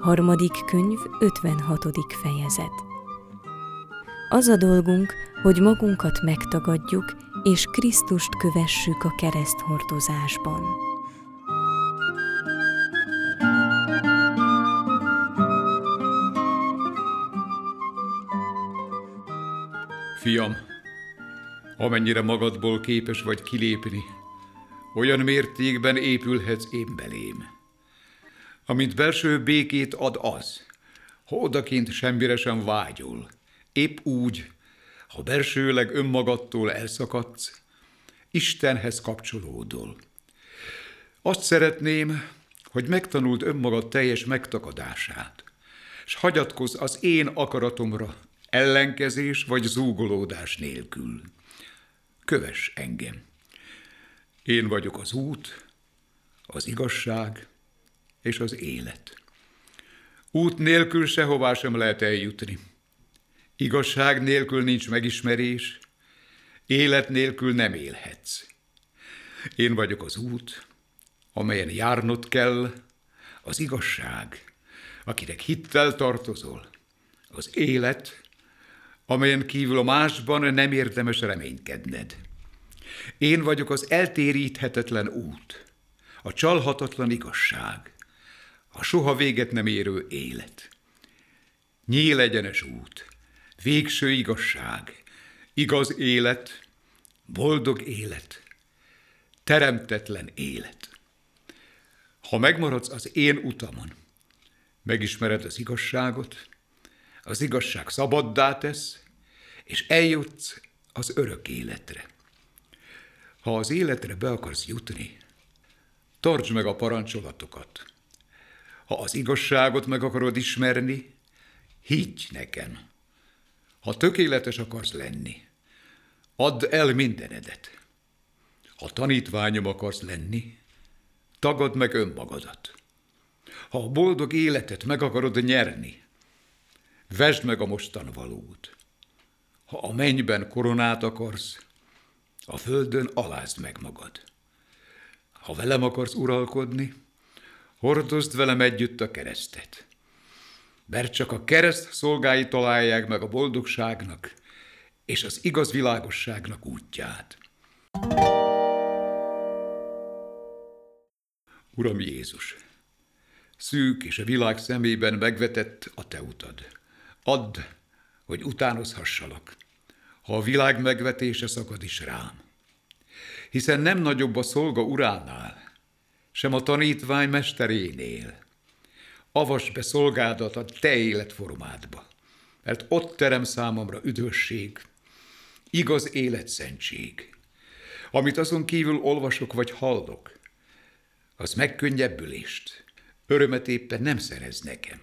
Harmadik könyv, 56. fejezet. Az a dolgunk, hogy magunkat megtagadjuk, és Krisztust kövessük a kereszthordozásban. Fiam, amennyire magadból képes vagy kilépni, olyan mértékben épülhetsz én belém. Amint belső békét ad az, ha odakint semmire sem vágyol, épp úgy, ha belsőleg önmagadtól elszakadsz, Istenhez kapcsolódol. Azt szeretném, hogy megtanuld önmagad teljes megtakadását, s hagyatkozz az én akaratomra, ellenkezés vagy zúgolódás nélkül. Kövess engem. Én vagyok az út, az igazság és az élet. Út nélkül sehová sem lehet eljutni. Igazság nélkül nincs megismerés, élet nélkül nem élhetsz. Én vagyok az út, amelyen járnod kell, az igazság, akinek hittel tartozol, az élet, amelyen kívül a másban nem érdemes reménykedned. Én vagyok az eltéríthetetlen út, a csalhatatlan igazság, a soha véget nem érő élet. Nyílegyenes út, végső igazság, igaz élet, boldog élet, teremtetlen élet. Ha megmaradsz az én utamon, megismered az igazság szabaddá tesz, és eljutsz az örök életre. Ha az életre be akarsz jutni, tartsd meg a parancsolatokat. Ha az igazságot meg akarod ismerni, higgy nekem. Ha tökéletes akarsz lenni, add el mindenedet. Ha tanítványom akarsz lenni, tagadd meg önmagadat. Ha a boldog életet meg akarod nyerni, vesd meg a mostanvalót. Ha a mennyben koronát akarsz, a földön alázd meg magad. Ha velem akarsz uralkodni, hordozd velem együtt a keresztet. Mert csak a kereszt szolgái találják meg a boldogságnak és az igaz világosságnak útját. Uram Jézus, szűk és a világ szemében megvetett a te utad. Add, hogy utánozhassalak, ha a világ megvetése szakad is rám. Hiszen nem nagyobb a szolga uránál, sem a tanítvány mesterénél. Avasd be szolgádat a te életformádba, mert ott terem számomra üdvösség, igaz életszentség. Amit azon kívül olvasok vagy hallok, az megkönnyebbülést, örömet éppen nem szerez nekem.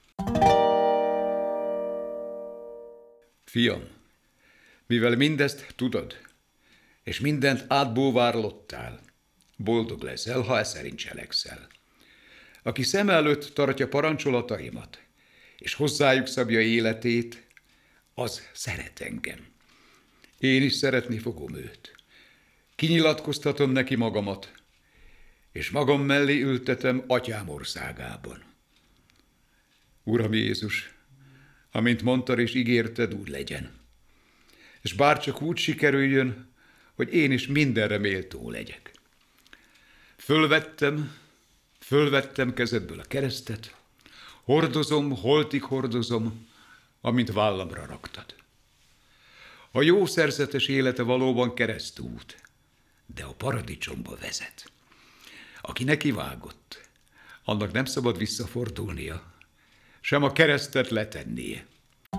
Fiam, mivel mindezt tudod, és mindent átbúvárlottál, boldog leszel, ha e szerint cselekszel. Aki szem előtt tartja parancsolataimat, és hozzájuk szabja életét, az szeret engem. Én is szeretni fogom őt. Kinyilatkoztatom neki magamat, és magam mellé ültetem atyám országában. Uram Jézus, amint mondtad és ígérted, úgy legyen. És bárcsak úgy sikerüljön, hogy én is mindenre méltó legyek. Fölvettem kezedből a keresztet, hordozom, holtig hordozom, amint vállamra raktad. A jó szerzetes élete valóban keresztút, de a paradicsomba vezet. Aki nekivágott, annak nem szabad visszafordulnia, sem a keresztet letennie.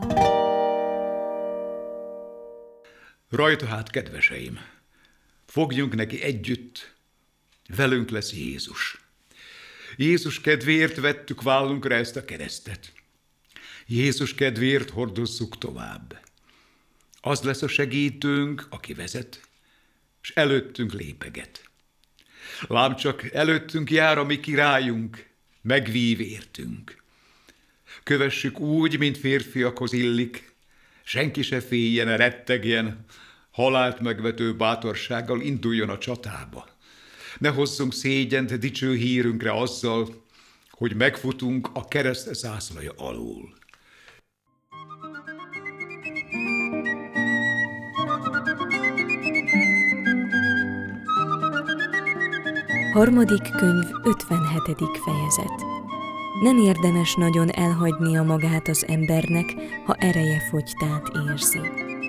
Rajta hát, kedveseim, fogjunk neki együtt, velünk lesz Jézus. Jézus kedvéért vettük vállunkra ezt a keresztet. Jézus kedvéért hordozzuk tovább. Az lesz a segítőnk, aki vezet, és előttünk lépeget. Lám csak előttünk jár a mi királyunk, megvív értünk. Kövessük úgy, mint férfiakhoz illik, senki se féljen, rettegjen, halált megvető bátorsággal induljon a csatába. Ne hozzunk szégyent dicső hírünkre azzal, hogy megfutunk a kereszt zászlaja alól. Harmadik könyv, 57. fejezet. Nem érdemes nagyon elhagynia magát az embernek, ha ereje fogytát érzi.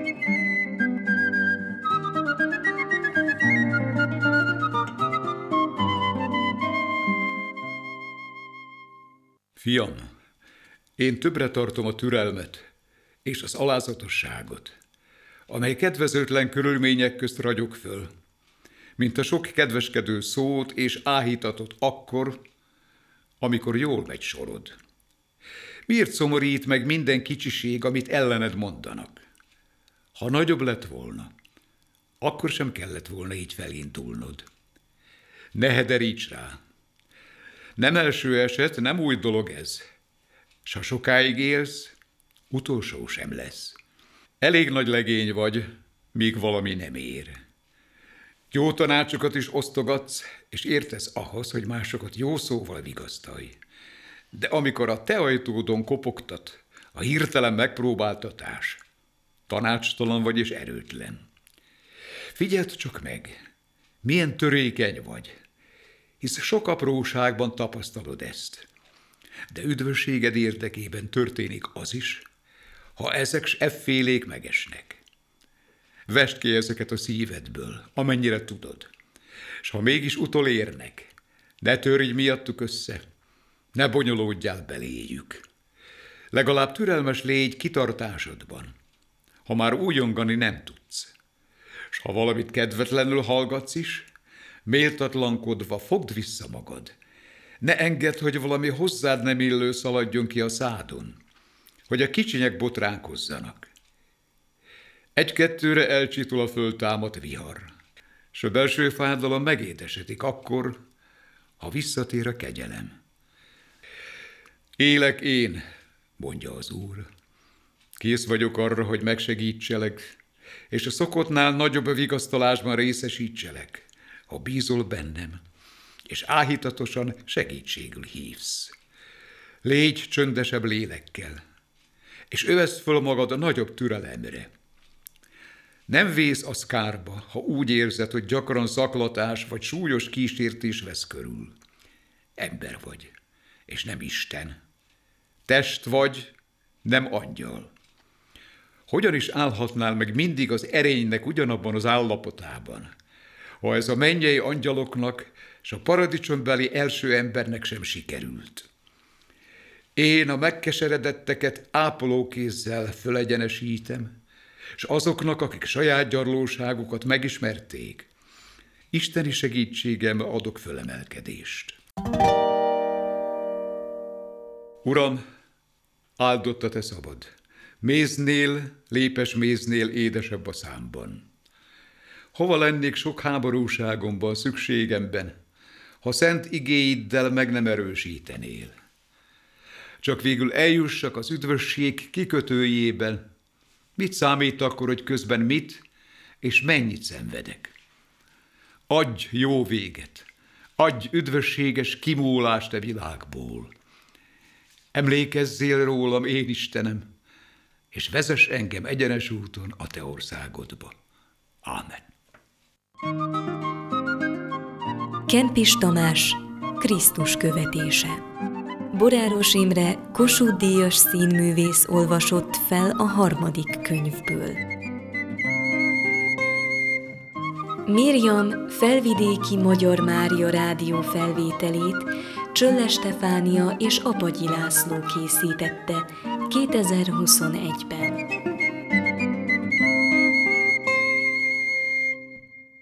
Fiam, én többre tartom a türelmet és az alázatosságot, amely kedvezőtlen körülmények közt ragyog föl, mint a sok kedveskedő szót és áhítatot akkor, amikor jól megy sorod. Miért szomorít meg minden kicsiség, amit ellened mondanak? Ha nagyobb lett volna, akkor sem kellett volna így felindulnod. Ne hederíts rá! Nem első eset, nem új dolog ez. S ha sokáig élsz, utolsó sem lesz. Elég nagy legény vagy, míg valami nem ér. Jó tanácsokat is osztogatsz, és értesz ahhoz, hogy másokat jó szóval vigasztalj. De amikor a te ajtódon kopogtat a hirtelen megpróbáltatás, tanácstalan vagy és erőtlen. Figyeld csak meg, milyen törékeny vagy, hisz sok apróságban tapasztalod ezt. De üdvösséged érdekében történik az is, ha ezek s effélék megesnek. Vesd ki ezeket a szívedből, amennyire tudod. S ha mégis utolérnek, ne törj miattuk össze, ne bonyolódjál beléjük. Legalább türelmes légy kitartásodban, ha már újongani nem tudsz. S ha valamit kedvetlenül hallgatsz is, méltatlankodva fogd vissza magad. Ne engedd, hogy valami hozzád nem illő szaladjon ki a szádon, hogy a kicsinyek botránkozzanak. Egy-kettőre elcsitul a föltámadt vihar, s a belső fájdalom megédesedik akkor, ha visszatér a kegyelem. Élek én, mondja az Úr. Kész vagyok arra, hogy megsegítselek, és a szokottnál nagyobb vigasztalásban részesítselek, ha bízol bennem, és áhítatosan segítségül hívsz. Légy csöndesebb lélekkel, és öveszd föl magad a nagyobb türelemre. Nem vész az kárba, ha úgy érzed, hogy gyakran zaklatás vagy súlyos kísértés vesz körül. Ember vagy, és nem Isten. Test vagy, nem angyal. Hogyan is állhatnál meg mindig az erénynek ugyanabban az állapotában, ha ez a mennyei angyaloknak és a paradicsombeli első embernek sem sikerült? Én a megkeseredetteket ápolókézzel fölegyenesítem, s azoknak, akik saját gyarlóságukat megismerték, isteni segítségem adok fölemelkedést. Uram, áldott a te szabad, méznél, lépes méznél édesebb a számban. Hova lennék sok háborúságomban, szükségemben, ha szent igéiddel meg nem erősítenél? Csak végül eljussak az üdvösség kikötőjében, mit számít akkor, hogy közben mit és mennyit szenvedek? Adj jó véget, adj üdvösséges kimúlást a világból. Emlékezzél rólam, én Istenem, és vezess engem egyenes úton a te országodba. Ámen. Kempis Tamás, Krisztus követése. Boráros Imre, Kossuth-díjas színművész olvasott fel a harmadik könyvből. Miriam felvidéki Magyar Mária rádió felvételét Csölle Stefánia és Apagyi László készítette 2021-ben.